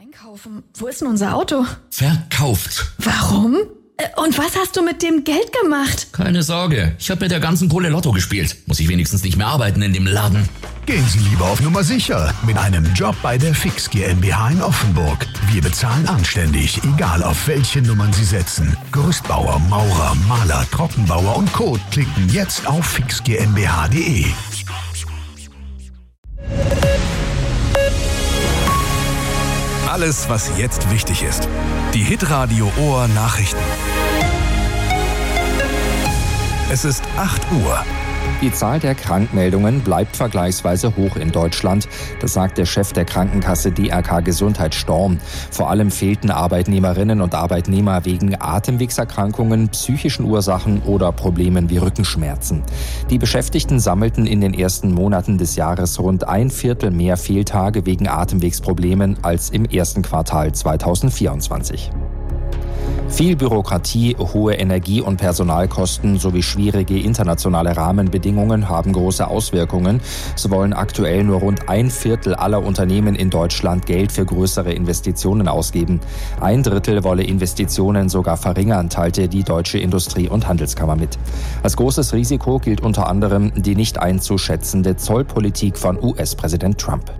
Einkaufen. Wo ist denn unser Auto? Verkauft. Warum? Und was hast du mit dem Geld gemacht? Keine Sorge, ich habe mit der ganzen Kohle Lotto gespielt. Muss ich wenigstens nicht mehr arbeiten in dem Laden. Gehen Sie lieber auf Nummer sicher mit einem Job bei der Fix GmbH in Offenburg. Wir bezahlen anständig, egal auf welche Nummern Sie setzen. Gerüstbauer, Maurer, Maler, Trockenbauer und Co. Klicken jetzt auf fixgmbh.de. Alles, was jetzt wichtig ist. Die Hitradio Ohr Nachrichten. Es ist 8 Uhr. Die Zahl der Krankmeldungen bleibt vergleichsweise hoch in Deutschland. Das sagt der Chef der Krankenkasse DRK Gesundheit Storm. Vor allem fehlten Arbeitnehmerinnen und Arbeitnehmer wegen Atemwegserkrankungen, psychischen Ursachen oder Problemen wie Rückenschmerzen. Die Beschäftigten sammelten in den ersten Monaten des Jahres rund 1/4 mehr Fehltage wegen Atemwegsproblemen als im ersten Quartal 2024. Viel Bürokratie, hohe Energie- und Personalkosten sowie schwierige internationale Rahmenbedingungen haben große Auswirkungen. So wollen aktuell nur rund 1/4 aller Unternehmen in Deutschland Geld für größere Investitionen ausgeben. 1/3 wolle Investitionen sogar verringern, teilte die Deutsche Industrie- und Handelskammer mit. Als großes Risiko gilt unter anderem die nicht einzuschätzende Zollpolitik von US-Präsident Trump.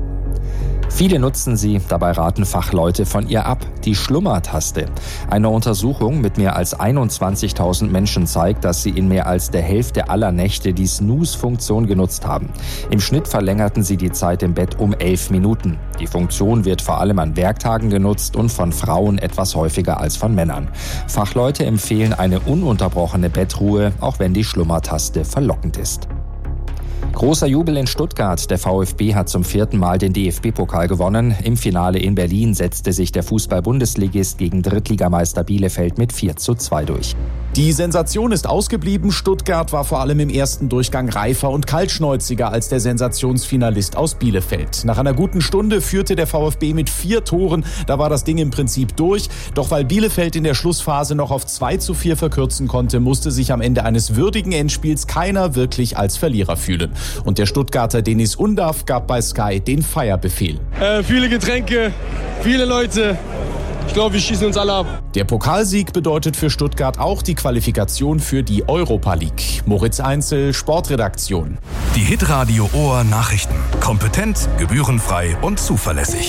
Viele nutzen sie, dabei raten Fachleute von ihr ab. Die Schlummertaste. Eine Untersuchung mit mehr als 21.000 Menschen zeigt, dass sie in mehr als der Hälfte aller Nächte die Snooze-Funktion genutzt haben. Im Schnitt verlängerten sie die Zeit im Bett um 11 Minuten. Die Funktion wird vor allem an Werktagen genutzt und von Frauen etwas häufiger als von Männern. Fachleute empfehlen eine ununterbrochene Bettruhe, auch wenn die Schlummertaste verlockend ist. Großer Jubel in Stuttgart. Der VfB hat zum 4. Mal den DFB-Pokal gewonnen. Im Finale in Berlin setzte sich der Fußball-Bundesligist gegen Drittligameister Bielefeld mit 4:2 durch. Die Sensation ist ausgeblieben. Stuttgart war vor allem im ersten Durchgang reifer und kaltschnäuziger als der Sensationsfinalist aus Bielefeld. Nach einer guten Stunde führte der VfB mit 4 Toren. Da war das Ding im Prinzip durch. Doch weil Bielefeld in der Schlussphase noch auf 2:4 verkürzen konnte, musste sich am Ende eines würdigen Endspiels keiner wirklich als Verlierer fühlen. Und der Stuttgarter Deniz Undav gab bei Sky den Feierbefehl. Viele Getränke, viele Leute. Ich glaube, wir schießen uns alle ab. Der Pokalsieg bedeutet für Stuttgart auch die Qualifikation für die Europa League. Moritz Einzel, Sportredaktion. Die Hitradio Ohr Nachrichten. Kompetent, gebührenfrei und zuverlässig.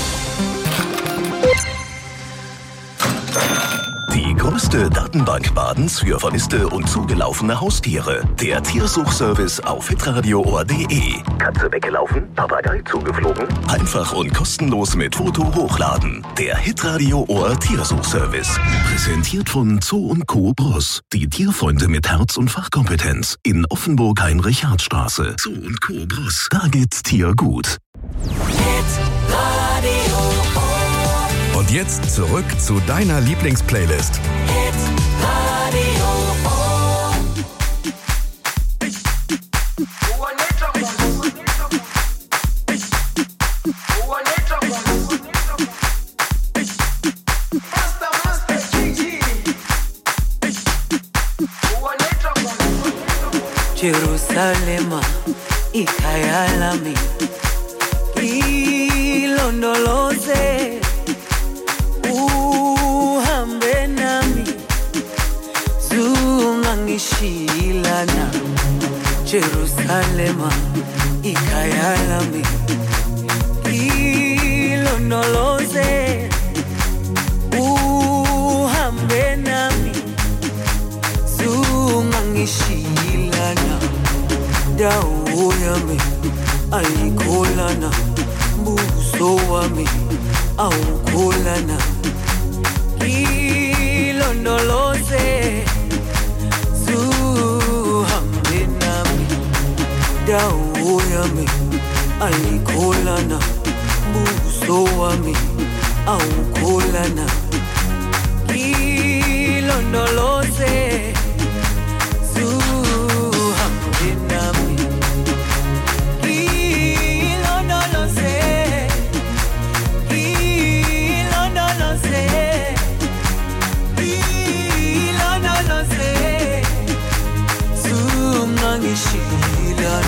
Die größte Datenbank Badens für vermisste und zugelaufene Haustiere. Der Tiersuchservice auf hitradioohr.de. Katze weggelaufen? Papagei zugeflogen? Einfach und kostenlos mit Foto hochladen. Der Hitradio Ohr Tiersuchservice. Präsentiert von Zoo & Co. Bross. Die Tierfreunde mit Herz und Fachkompetenz. In Offenburg Heinrich-Hardt-Straße. Zoo & Co. Bross. Da geht's Tier gut. Hitradio Ohr. Und jetzt zurück zu deiner Lieblingsplaylist. Hitradio Ohr. Jerusalema, ikhaya lami, ilondoloze, uhambe nami, zungangishilana. Jerusalema, ikhaya lami, ilondoloze, uhambe nami, zungangishilana. Dawo yami ayikholana, buso wami awukholana. Ilondoloze, zuhambe nami. Dawo yami ayikholana, buso wami awukholana. Ilondoloze,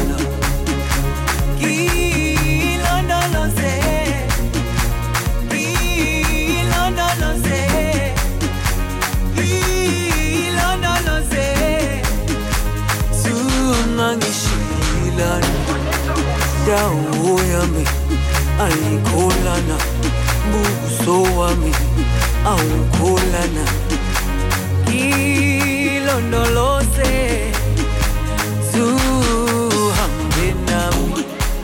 Ilondoloze, Dawo yami ayikholana, buso wami awukholana. Ilondoloze zuhambe nami.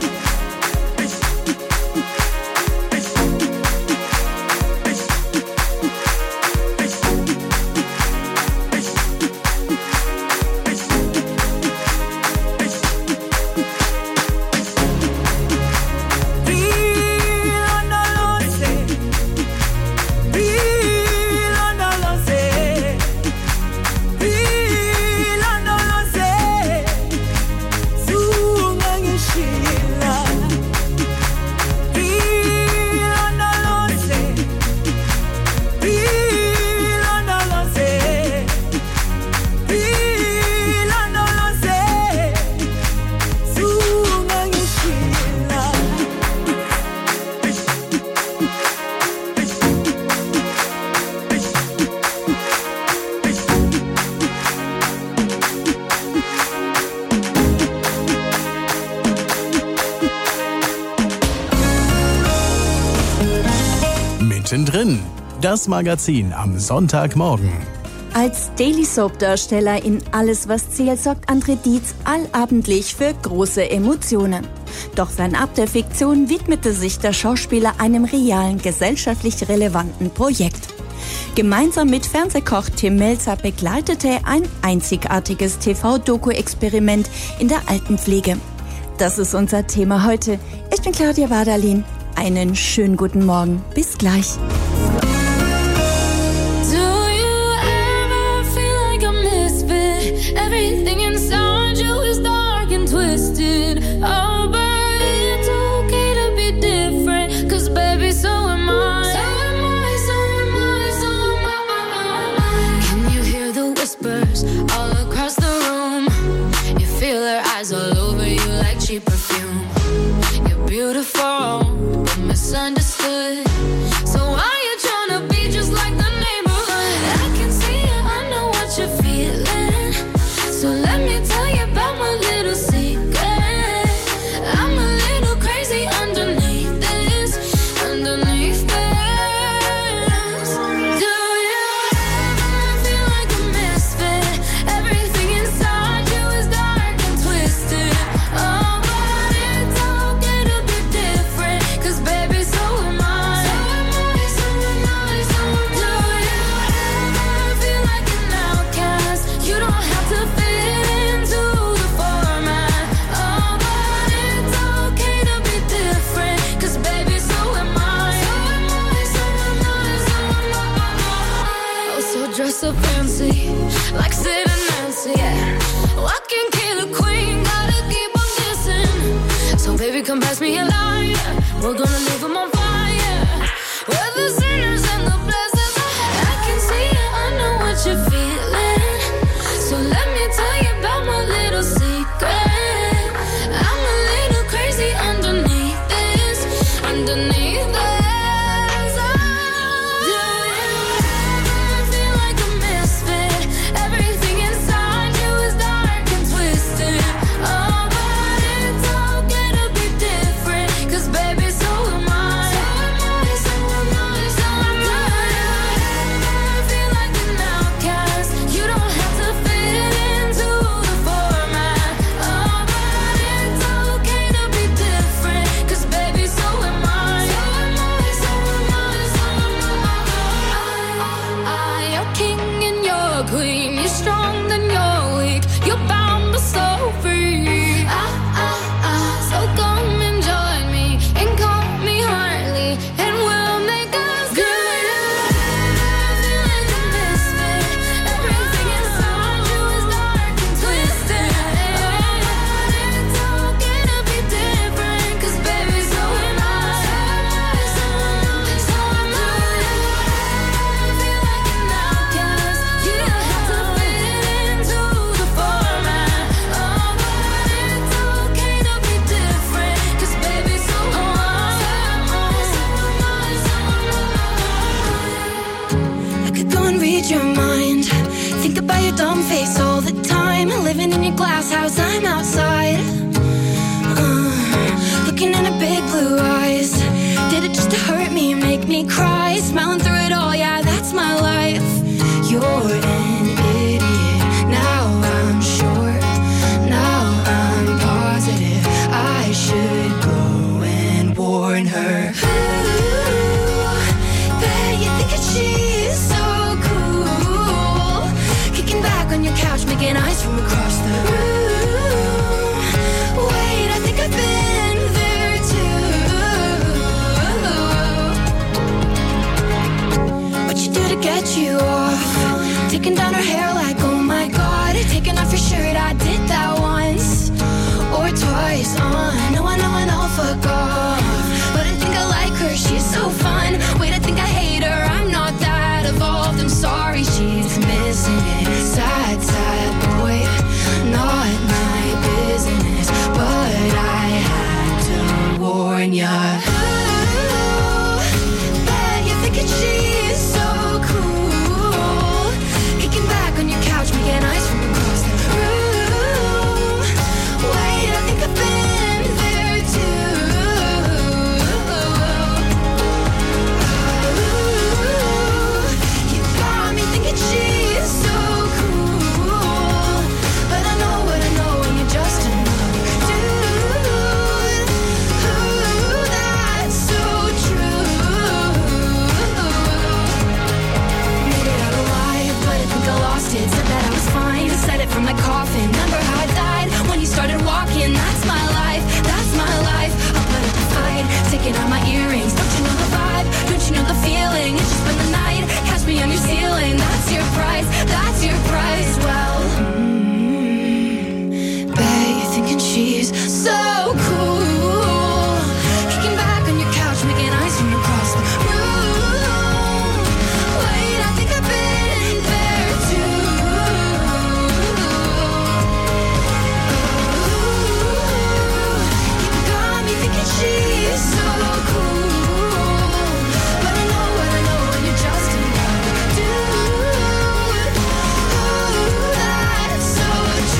Mittendrin, das Magazin am Sonntagmorgen. Als Daily Soap-Darsteller in Alles, was zählt, sorgt André Dietz allabendlich für große Emotionen. Doch fernab der Fiktion widmete sich der Schauspieler einem realen, gesellschaftlich relevanten Projekt. Gemeinsam mit Fernsehkoch Tim Melzer begleitete er ein einzigartiges TV-Doku-Experiment in der Altenpflege. Das ist unser Thema heute. Ich bin Claudia Wadalin. Einen schönen guten Morgen. Bis gleich. Everything inside you is dark and twisted. Oh, but it's okay to be different. 'Cause baby, so am I. So am I, so am I, so am I. Can you hear the whispers all across the room? You feel her eyes all over you like cheap perfume. You're beautiful, but misunderstood. So why you tryna be just like the neighborhood? I can see it, I know what you're feeling. So let me tell you about my little secret. I'm a little crazy underneath this, underneath this. Do you ever feel like a misfit? Everything inside you is dark and twisted. Oh, but it's okay to be different. 'Cause baby, so am I. So am I, so am I, so am I. Do you ever feel like an outcast? You don't have to fit into the format. Oh, but it's okay to be different. 'Cause baby, so am I. So am I, so am I, so am I. Oh, so dress up fancy, like Sid and Nancy, yeah. Oh, I can kill a queen, gotta keep on kissing. So baby, come pass me a line. We're gonna leave them on fire. We're the sinners and the blessings. I can see it, I know what you're feeling. So let me tell you about my little secret. I'm a little crazy underneath this, underneath this. Do you ever feel like a misfit? Everything inside you is dark and twisted. Oh, but it's okay to be different. 'Cause baby, so am I. So am I, so am I, so am I. Do you ever feel like an outcast? You don't have to fit into the format. Oh, but it's okay to be different. 'Cause baby, so am I. So am I, so am I, so am I. You're king and you're queen. You're strong then you're weak. You're bound but so free. So come and join me and call me Harley, and we'll make us good. Feel like a misfit. Everything inside you is dark and twisted. It's okay to be different. 'Cause baby, so am I. So am I, so am I. Feel like an outcast. You don't have to fit into the format. Oh, but it's okay to be different. 'Cause baby, so am I. So am I, so am I. I could go and read your mind. Think about your dumb face all the time. Living in your glass house, I'm outside. looking in her big blue eyes. Did it just to hurt me, make me cry? Smiling through it all, yeah, that's my life. You're an idiot, now I'm sure. Now I'm positive I should go and warn her. Ooh, bet you think that she's so cool. Kicking back on your couch, making eyes from across the room. Wait, I think I've been there too. What you do to get you off? Taking down her hair like, oh my god. Taking off your shirt, I did that once or twice. No, I know, fuck off. But I think I like her, she's so fun. Wait, I think I hate her, I'm not that evolved. I'm sorry, she's missing it. Sad, sad boy, not my business. But I had to warn ya. Ooh, bet you're thinking she's so cool. Kicking back on your couch, making eyes from across the room. Wait, I think I've been there too. You got me thinking she's so cool. But I know what I know, and you're just another dude. Ooh, that's so true. Made it out alive, but I think I lost it. Said that I was fine, said it from my coffin. Remember how I died when you started walking? That's my life, that's my life. I'll put up a fight, taking out my earrings. Don't you know the vibe? Don't you know the feeling? It's just been the night, catch me on your ceiling. That's your price, that's your price. Well, bet you're thinking she's so cool. Kicking back on your couch, making eyes from across the room. Wait, I think I've been there too. You got me thinking she's so cool. But I know what I know, and you're just another dude. Ooh, that's so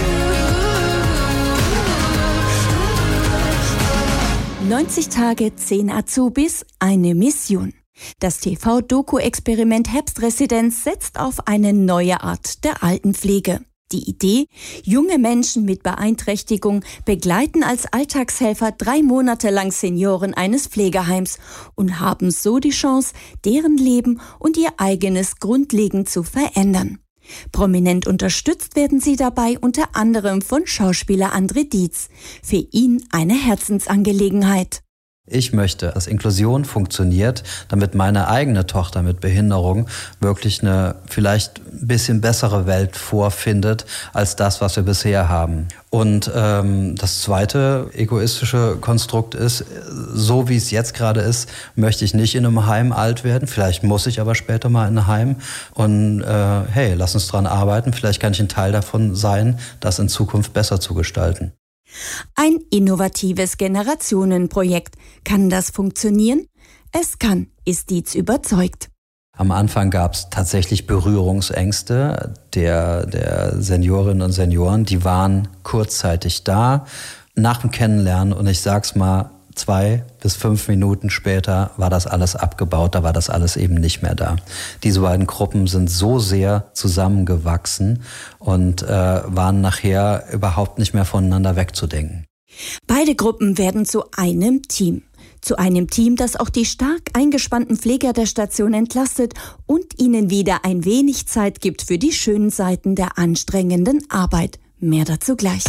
true. 90 Tage, 10 Azubis, eine Mission. Das TV-Doku-Experiment Herbstresidenz setzt auf eine neue Art der Altenpflege. Die Idee: junge Menschen mit Beeinträchtigung begleiten als Alltagshelfer 3 Monate lang Senioren eines Pflegeheims und haben so die Chance, deren Leben und ihr eigenes grundlegend zu verändern. Prominent unterstützt werden sie dabei unter anderem von Schauspieler André Dietz. Für ihn eine Herzensangelegenheit. Ich möchte, dass Inklusion funktioniert, damit meine eigene Tochter mit Behinderung wirklich eine vielleicht ein bisschen bessere Welt vorfindet, als das, was wir bisher haben. Und das zweite egoistische Konstrukt ist, so wie es jetzt gerade ist, möchte ich nicht in einem Heim alt werden. Vielleicht muss ich aber später mal in ein Heim. Und hey, lass uns dran arbeiten. Vielleicht kann ich ein Teil davon sein, das in Zukunft besser zu gestalten. Ein innovatives Generationenprojekt. Kann das funktionieren? Es kann, ist Dietz überzeugt. Am Anfang gab es tatsächlich Berührungsängste der Seniorinnen und Senioren. Die waren kurzzeitig da, nach dem Kennenlernen. Und ich sag's mal, 2 bis 5 Minuten später war das alles abgebaut, da war das alles eben nicht mehr da. Diese beiden Gruppen sind so sehr zusammengewachsen und waren nachher überhaupt nicht mehr voneinander wegzudenken. Beide Gruppen werden zu einem Team. Zu einem Team, das auch die stark eingespannten Pfleger der Station entlastet und ihnen wieder ein wenig Zeit gibt für die schönen Seiten der anstrengenden Arbeit. Mehr dazu gleich.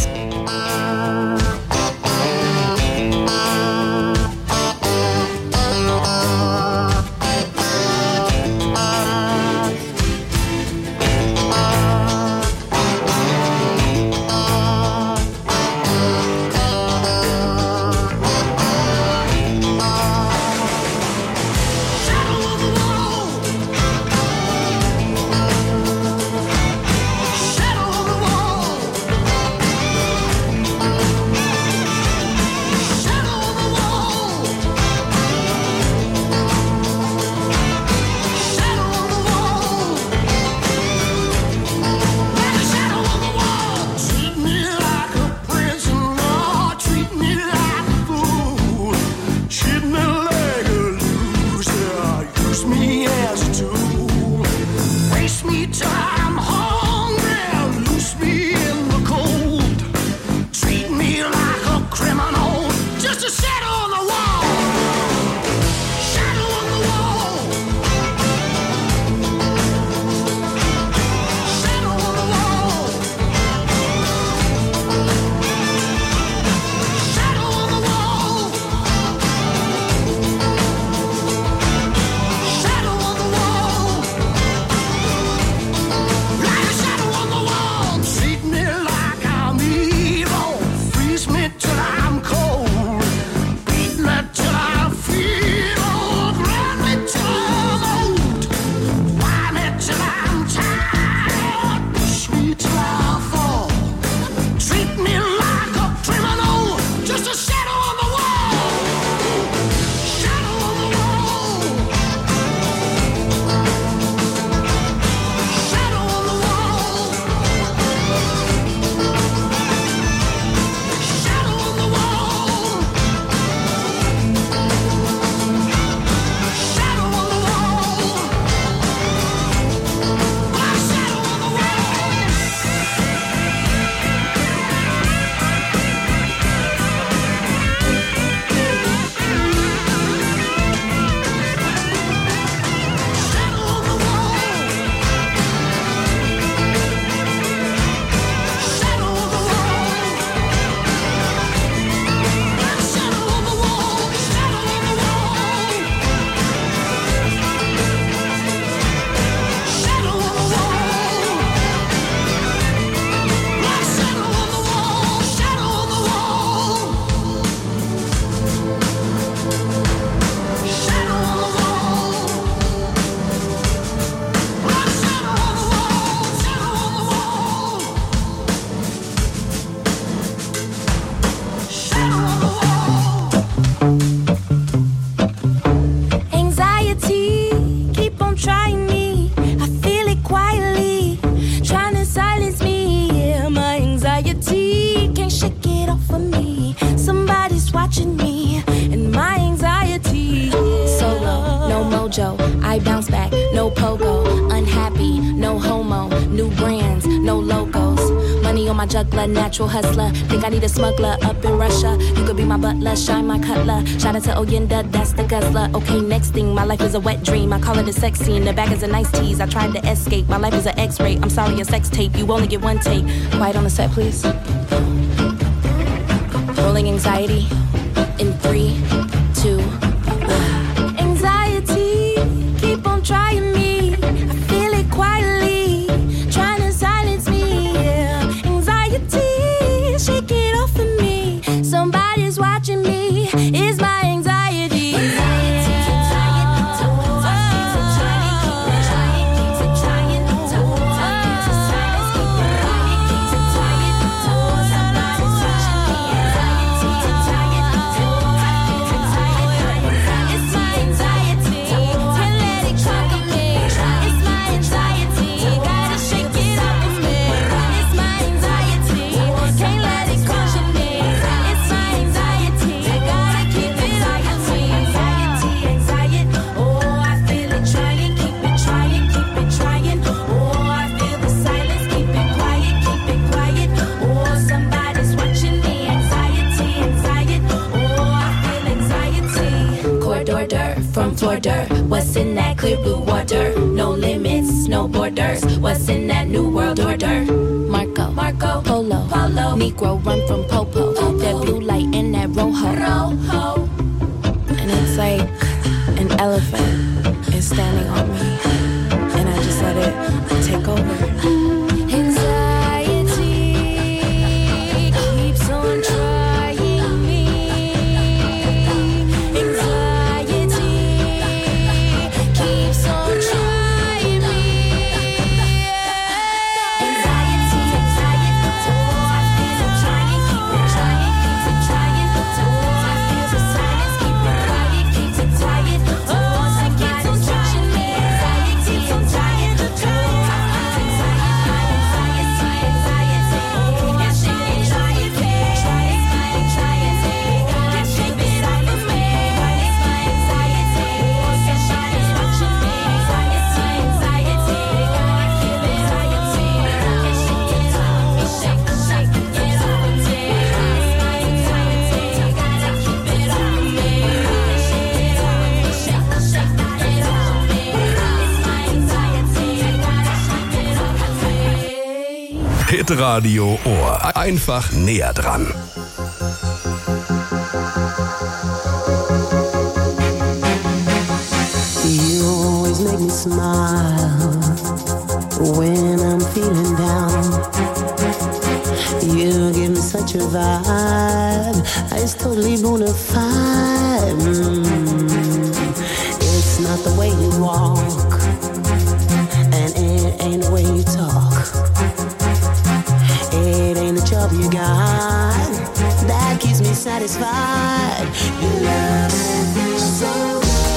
me till I'm hungry, loose me in the cold, treat me like a criminal, just a shadow on the wall, shadow on the wall, shadow on the wall, shadow on the wall, shadow on the wall, like a shadow on the wall. Treat me like I'm evil, freeze me till I'm cold, beat me till I feel, grind me till I'm old, wind me till I'm tired, push me till I fall. Treat me like a criminal, just a shadow on the wall, shadow on the wall, shadow on the wall, shadow on the wall, shadow on the wall, my shadow on the wall. Anxiety, keep on trying me. I feel it quietly, trying to silence me. Yeah, my anxiety can't shake it off of me. Somebody's watching me, and my anxiety. Solo, no mojo, I bounce back, no pogo. Unhappy, no homo, new brands, no logos. Money on my juggler, natural hustler. Think I need a smuggler up in Russia. You could be my butler, shine my cutler. Shout out to Oyenda, that's the guzzler. Okay, next thing, my life is a wet dream. I call it a sex scene, the back is a nice tease. I tried to escape, my life is an X-ray. I'm sorry, a sex tape, you only get one take. Quiet on the set, please. Rolling anxiety in 3, 2, 1. Anxiety, keep on trying me. I feel it quietly, trying to silence me. Yeah. Anxiety, shake it off of me. Somebody's watching me. It's my anxiety. From Florida, what's in that clear blue water? No limits, no borders. What's in that new world order? Marco, Polo, Negro run from Popo. That blue light in that rojo. And it's like an elephant is standing on me, and I just let it take over. Anxiety keeps on trying me. Keeps on trying me. Anxiety, oh, I feel it trying, keep it trying, keep it trying. Oh, I feel the silence, keep it quiet, keep it tired. Oh, somebody's watching me. Anxiety. Hitradio Ohr. Einfach näher dran. You always make me smile when I'm feeling down. You give me such a vibe, it's totally bona fide. It's not the way you walk, and it ain't the way you talk. It ain't the job you got that keeps me satisfied. You love me so.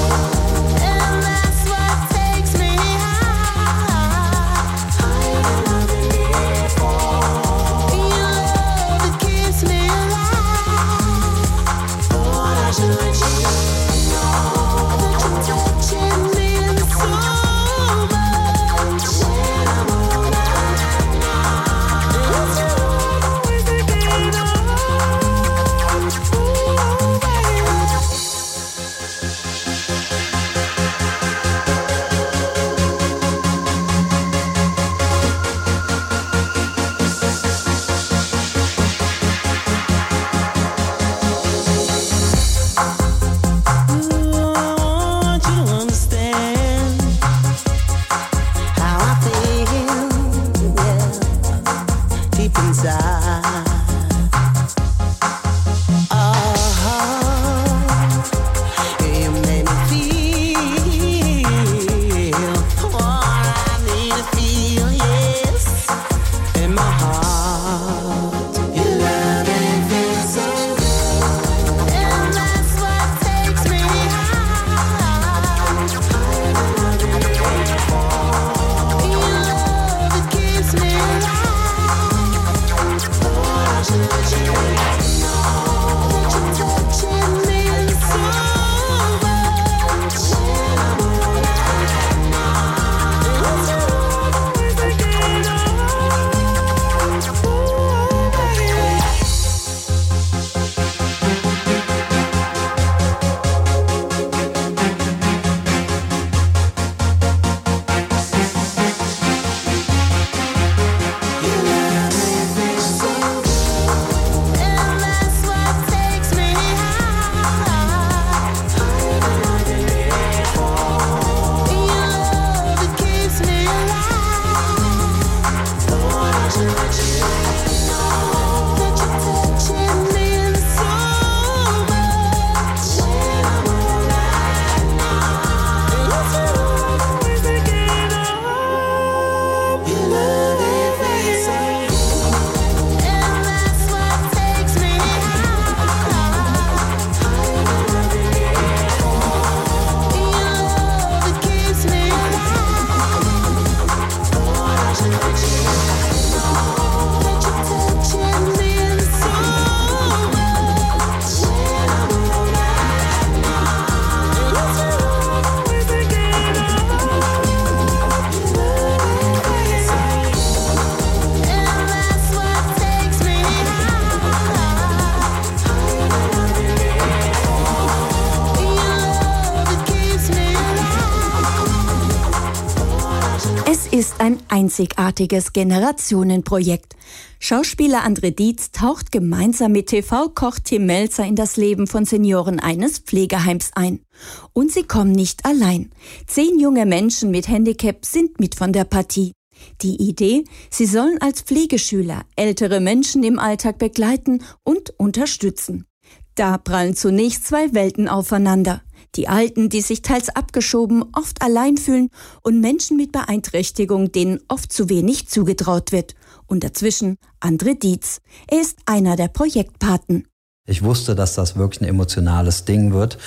ist ein einzigartiges Generationenprojekt. Schauspieler André Dietz taucht gemeinsam mit TV-Koch Tim Melzer in das Leben von Senioren eines Pflegeheims ein. Und sie kommen nicht allein. 10 junge Menschen mit Handicap sind mit von der Partie. Die Idee, sie sollen als Pflegeschüler ältere Menschen im Alltag begleiten und unterstützen. Da prallen zunächst 2 Welten aufeinander. Die Alten, die sich teils abgeschoben, oft allein fühlen, und Menschen mit Beeinträchtigung, denen oft zu wenig zugetraut wird. Und dazwischen André Dietz. Er ist einer der Projektpaten. Ich wusste, dass das wirklich ein emotionales Ding wird.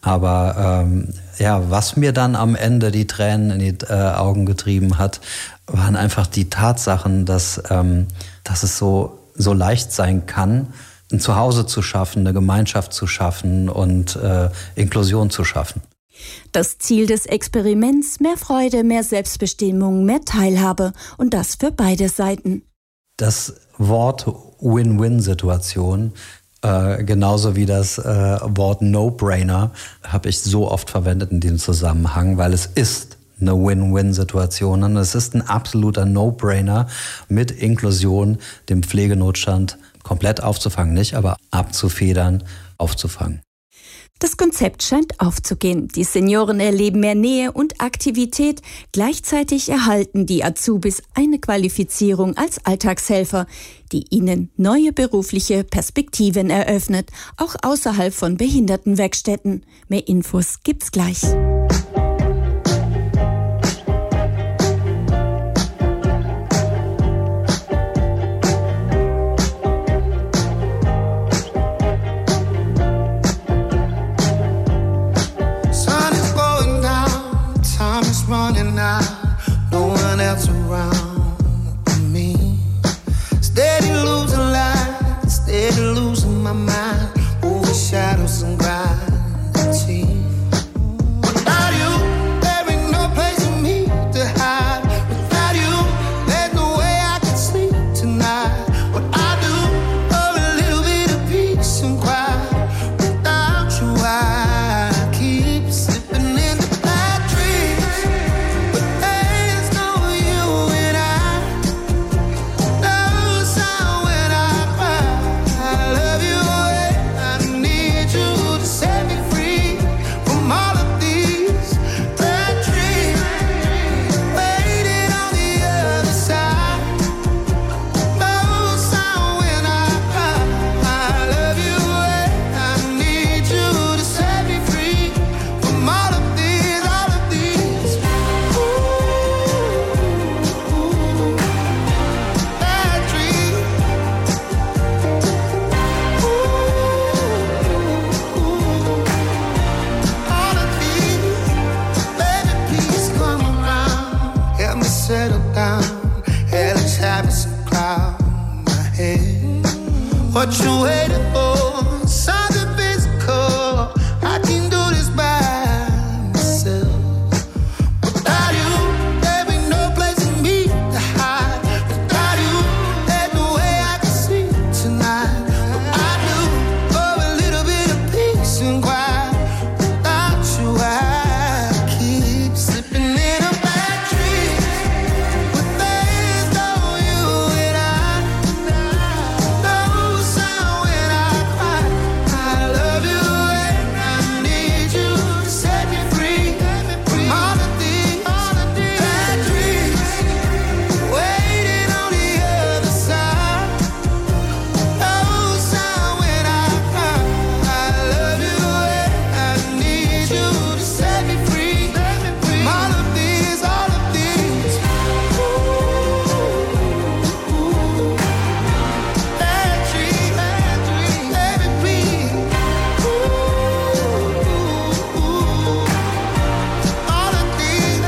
Aber was mir dann am Ende die Tränen in die Augen getrieben hat, waren einfach die Tatsachen, dass es so leicht sein kann, ein Zuhause zu schaffen, eine Gemeinschaft zu schaffen und Inklusion zu schaffen. Das Ziel des Experiments: mehr Freude, mehr Selbstbestimmung, mehr Teilhabe, und das für beide Seiten. Das Wort Win-Win-Situation, genauso wie das Wort No-Brainer, habe ich so oft verwendet in diesem Zusammenhang, weil es ist eine Win-Win-Situation. Und es ist ein absoluter No-Brainer, mit Inklusion den Pflegenotstand komplett aufzufangen, nicht, aber abzufedern, aufzufangen. Das Konzept scheint aufzugehen. Die Senioren erleben mehr Nähe und Aktivität. Gleichzeitig erhalten die Azubis eine Qualifizierung als Alltagshelfer, die ihnen neue berufliche Perspektiven eröffnet, auch außerhalb von Behindertenwerkstätten. Mehr Infos gibt's gleich. Running out, no one else around me. Steady losing light, steady losing my mind. Over shadows and gravity. Without you, there ain't no place for me to hide. Without you, there's no way I can sleep tonight. What I do for a little bit of peace and quiet. Without you, I keep slipping into bad dreams. What you waiting for? Something physical. I can do this by myself. Without you, there ain't no place for me to hide. Without you, there's no way I can sleep tonight. What I do for a little bit of peace and quiet. Without you, I keep slipping in a bad dream. But there's no you and I. No sound when I cry. I love you and I need you to set me free from all of these bad dreams. Waiting on the other side. No sound when I cry. I love you and I need you to set me free from all of these bad dreams. Baby, please. All of these.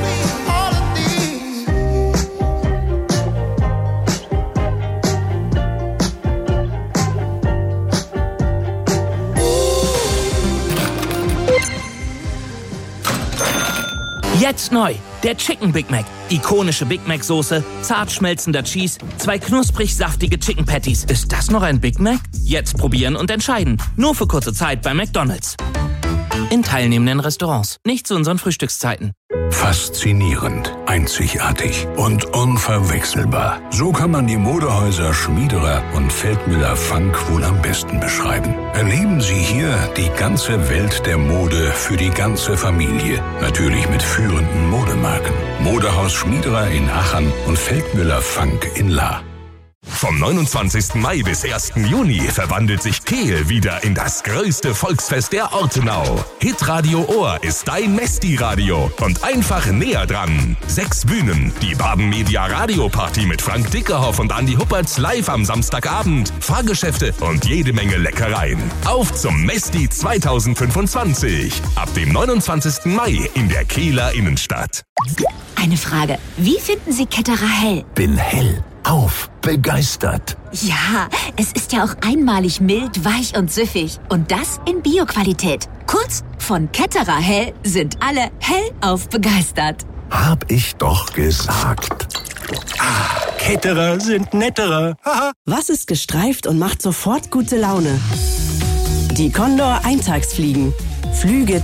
Jetzt neu, der Chicken Big Mac. Ikonische Big Mac Soße, zart schmelzender Cheese, 2 knusprig saftige Chicken Patties. Ist das noch ein Big Mac? Jetzt probieren und entscheiden. Nur für kurze Zeit bei McDonald's. In teilnehmenden Restaurants, nicht zu unseren Frühstückszeiten. Faszinierend, einzigartig und unverwechselbar. So kann man die Modehäuser Schmiederer und Feldmüller-Funk wohl am besten beschreiben. Erleben Sie hier die ganze Welt der Mode für die ganze Familie. Natürlich mit führenden Modemarken. Modehaus Schmiederer in Aachen und Feldmüller-Funk in Lahr. Vom 29. Mai bis 1. Juni verwandelt sich Kehl wieder in das größte Volksfest der Ortenau. Hitradio Ohr ist dein Mesti-Radio und einfach näher dran. 6 Bühnen, die Baden Media Radio-Party mit Frank Dickerhoff und Andi Huppertz live am Samstagabend, Fahrgeschäfte und jede Menge Leckereien. Auf zum Mesti 2025. Ab dem 29. Mai in der Kehler Innenstadt. Eine Frage. Wie finden Sie Ketterer Hell? Bin hell auf begeistert. Ja, es ist ja auch einmalig mild, weich und süffig. Und das in Bio-Qualität. Kurz, von Ketterer Hell sind alle hellauf begeistert. Hab ich doch gesagt. Ketterer sind netterer. Was ist gestreift und macht sofort gute Laune? Die Condor Eintagsfliegen. Flüge